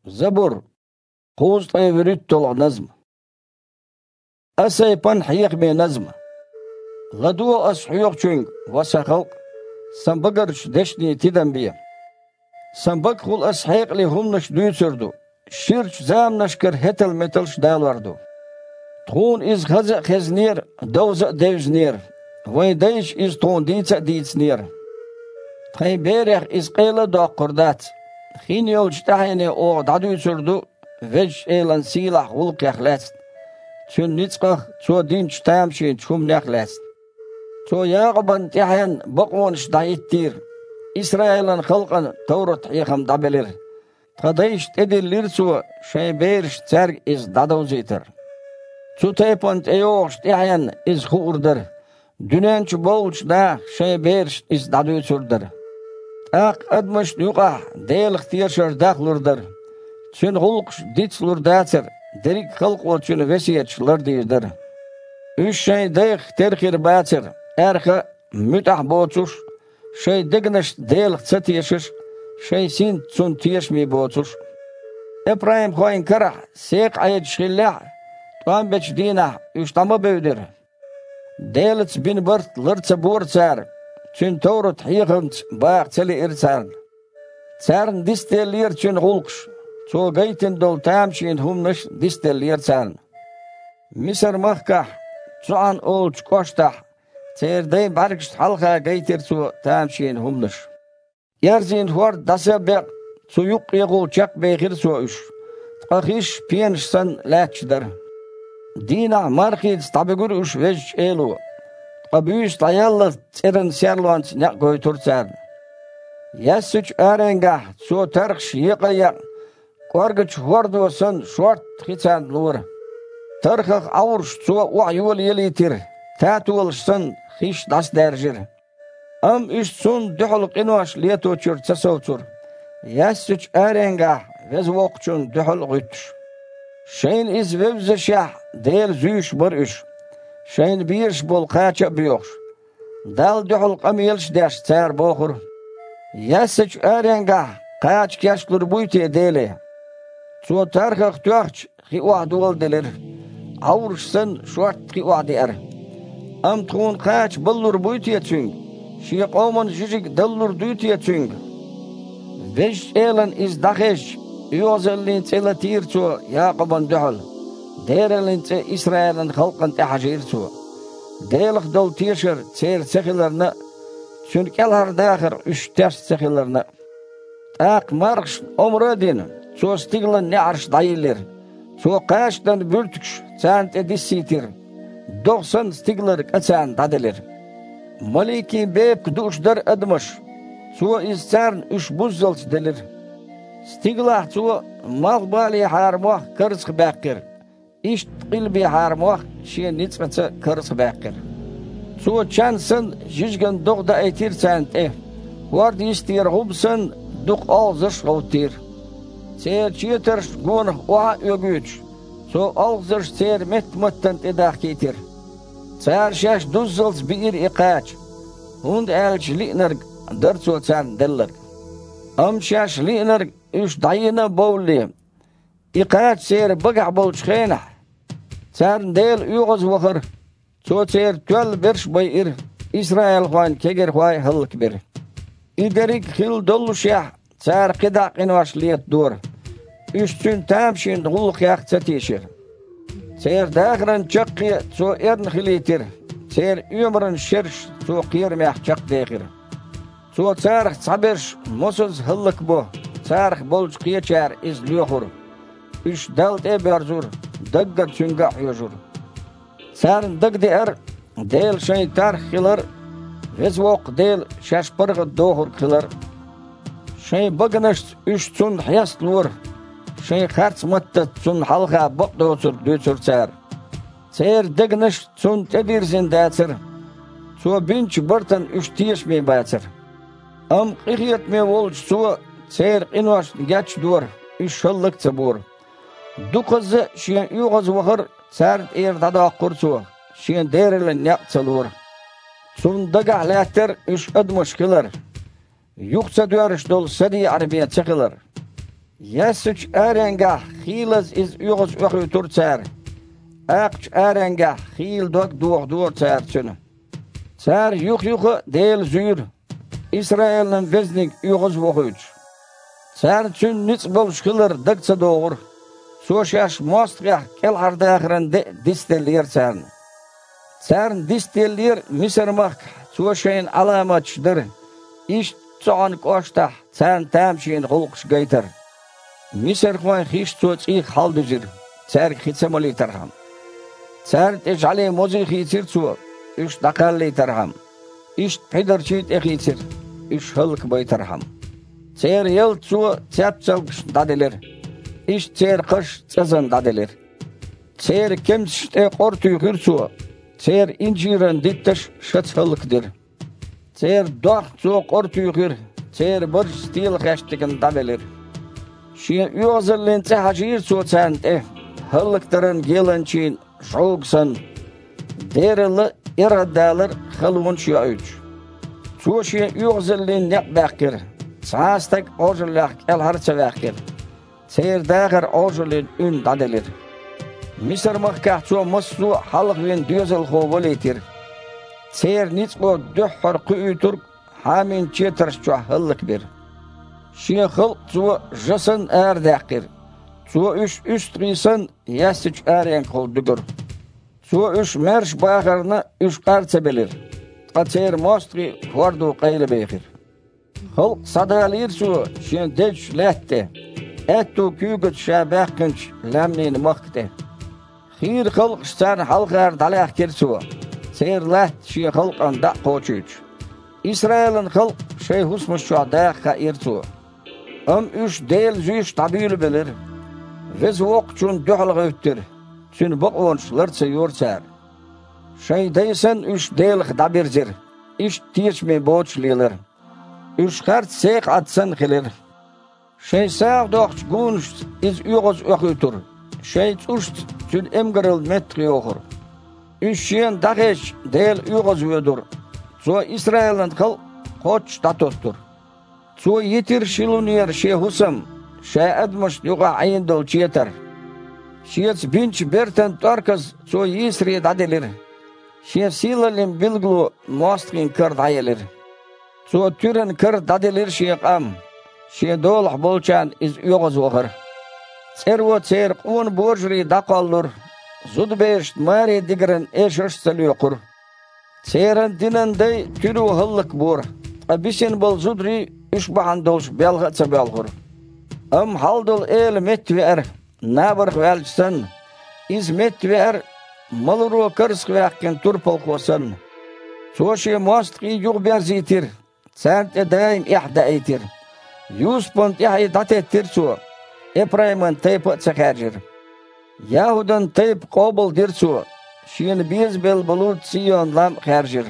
زبور قوز طيوريت طلع نظم أسيبان حيق بي نظم لدو أسحيوق چونگ وسخلق سنبقرش دشني تدن بيه سنبق خل أسحيق لي همنش دويتردو شيرش زام نشكر هتل متلش دالوردو تخون إز خزق خزنير دوزق دوزنير وين ديش إز تون ديتسق ديتسنير تخين بيريخ إز قيلة دا قردات خين يولش تحيني او دادو سردو ويش إيلان سيلح ولق يخلست تون نيتسقخ تو دينش تامشين تشوم نخلست تو ياغبان تحين بقونش دايتير إسرائيلان خلقان تورت حيخم دابلير تخديش تدلير تو شاي بيرش تسرق إز دادو زيتر تو تيبان تيوغش تحين إز خوردر دونانش بولش دا شاي بيرش إز دادو سردر أدمش نيوقع ديل اختيارشر داخلوردر تون غلقش ديتسلور داتر دريك خلق وتون وسيتش لرديدر üç şey deyik terkir batır erke mütah boçuş şey digniş deyil çatiyşiş şey sin tsun tiyşmi boçuş İbrahim khoyin kara sek ayet şillah tam beç dina üç tama bevdir deyilç bin bart lırça borçar tün tawrut hiqant baq çeli irçar çarn distelir tün gulqş ço gaytin dol tamşin humniş distelir çarn misar mahkah Zuan olç koştah, çeyrdey bargış halka gaytir su tamşin humniş. Yerzin huar dasa bek, su yuk yegul çak beygir su üş. Tıkahiş piyanışsan laçdır. Dina markid tabigur üş vej elu. Tıkabüyüş dayallı çerin serluanç ne goytur çar. Yasüç arengah su tarkş yıkaya. Korgıç huardu san şort hiçan lur. Tarkak avurş çoğu uayul yelitir. Tatulşsan hiç das derjir. Am üstsun dühül qinoş lietoçur çasovçur. Yasüç arengah vez vokçun dühül gütş. Şeyin iz vevze şah değil züyüş bir üş. Şeyin birş bol qaça büyüş. Dal dühül qamiyelş derş çar boğur. Yasüç arengah qaç kaşlur buyte dele. Çoğu tarkak tüaç hi uadul delir. Avurşsan şort ki vadier. Am tun kaç ballur buytiye çüng. Şi qawman jijig dallur duytiye çüng. Veş elan iz dageş. Yozellin telatir ço Yaqoban duhul. Derelin te İsrail'in halqan tahjir ço. Delik dol tişir çer çekilerine çünkelar dahir üç ters çekilerine. Tak marş omradin ço stiglan ne arş dayılir. Ço qaşdan bürtükş çant edisitir. 90 stigler kaçan dadelir. Maliki bep duşdar admış. Ço izçarn üç buzzalç delir. Stiglah ço mal bali harmoh kırısk bakir. İşt qilbi harmoh şi nitsqaça kırısk bakir. Ço çansın jijgan doğda etir çant Vard istir hubsın duq ağzış gavtir. Ser çiyeter gon oha ögüç. So ağzır ser metmuttan edah ketir. Ser şaş duzzals bir iqaç. Hund elç li'ner darço çan deller. Am şaş li'ner üç dayına bowli. İqaç ser bagac bolç khena. Ser del uyğuz vaqır. So ser töl berş bayir. İsrail xan keger xay halk bir. İderik xil dollu şah. Ser qida qinwaş liyet dur. Üstün tamşin gulq yaqça teşir. Ser dağran çaqı so ern xilitir. Ser ömrün şerş so qirmah çaq dağir. So sarx saberş mosuz hallık bu. Sarx bolç qiyaçar izliyoxur. Üç dalt eberzur. Daggar çünga yojur. Sarn dagdi del şey tarxilar. Vez voq del şaşpırğı doğur qilar. Şey bagnaş üç çun hayastlur. Şey xarç mattat çun halqa baqdoçur döçürçar. Ser digniş çun tedirsin daçır. So binç bartan üç tiyişme baçır. Am qiyetme volç so ser qinwaş gaç dur. Üç hallık çabur. Duqızı şiyen uyğuz vaqır ser dada qursu. Şiyen derelen yaqçalur. Sun daga later üç admış kılar. Yuqsa dörüş dol sadi arabiya çakılar. Yesüç erenga hilaz iz uyğuz öxü turçar. Aqç erenga hil dok dur çarçını. Çar yuq del zür. İsrail'nin veznik uyğuz voxuç. Çar çün niç bolşqılır dıqça doğur. Soşaş mostqa kel hardağırın distelir çarn. Çarn distelir misirmaq soşayın alamatçıdır. İş çoğun koşta çarn tamşin hulqş gaytar. Misir xoy xiş çoçi xaldızır. Çar xitsamali tarham. Çar tejali mozi xiçir çu. İş daqalli tarham. İş pedarçit exiçir. İş halq baytarham. Çar yıl çu çapçalqış dadeler. İş çar qış çazan dadeler. Çar kemşte qortuy xirçu. Çar inciren ditteş şat halqdir. Çar doq çu qortuy xir. Çar bir stil xaştikin dadeler. Şi uyğuzlinçe hacir çu çante. Halqların gelençin joğsan. Derili iradalar xalun şiyüç. Çu şi uyğuzlin nebaqir. Çastak ojulaq el harça vaqir. Çar dağır ojulin ün dadeler. Misir maqqa çu musu halqın düzel xovoletir. Çar niçqo dühhar quyutur hamin çetirş çu halq bir. Şi xalq çu jasın erdaqir. Çu üst qisan yasıç aren qoldugur. Çu üç merş bağırını üç qarça bilir. Çar mostri hordu qaylı beğir. Xalq sadalir çu şi deç lehte. Ettu kügüt şabaqınç lamnin maqte. Xir xalq ştan halqar dalaq kirçu. Çar laht şi xalqan da qoçuç. İsrail'in xalq şey husmuş şu daqa irçu. Üç del züş tabil bilir. Vez oqçun dühal öttir. Çün boqonçlarça yorçar. Şey deysen üç del dabircir. İş tiyçme boçliler. Üç qart seq atsan xilir. Şey sağ doqç gunç iz uyğuz öxütür. Şey çuşt çün emgiril metri oxur. Üç yen daqeş del uyğuz ödür. So İsrail'in xalq qoç datostur. So yitir şilunyer şey husam. Şey admış yuqa ayindol çiyetar. Şiyets binç berten torkaz so yisri dadelir. Şey silalim bilglu mostqin kır dayelir. So türen kır dadelir şey qam. Şey dolaq bolçan iz uyğuz oxur. Çervo çer qun borjri daqallur. Zudbeşt mari digrin eşirçsel yoqur. Çeren dinenday türü hallık bor. Abisen bol zudri üç bahan dolş belgaça belgur. Haldol el metver nabar velçsan. İz metver maluro kırsk vaqken turpal qosan. Soşi mostqi yuq berzitir. Sante daim ihda etir. Yuspont yahi datettir su. Eprayman taypa çakajir. Yahudan tayp qobul dirsu. Şiyen biz bel bulut siyon lam xarjir.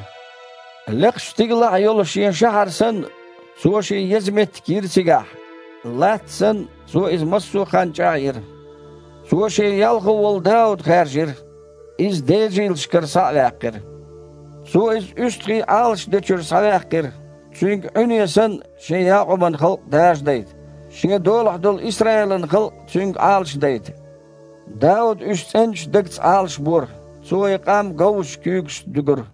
Liqshtigla yol şiyen şaharsan. Soşi yezmet girsigah. Latsan so iz masu xançayir. Soşi yalqı ol Davud xarjir. İz dejil şkır savaqir. So iz üstqi alış deçür savaqir. Çünkü ünyesan şey Yaqub'un xalq dajdaydı. Şiye dolahdol İsrail'in xalq çünkü alış daydı. Davud üç senç dıqç alış bor. So iqam gavuş küyüks dügür.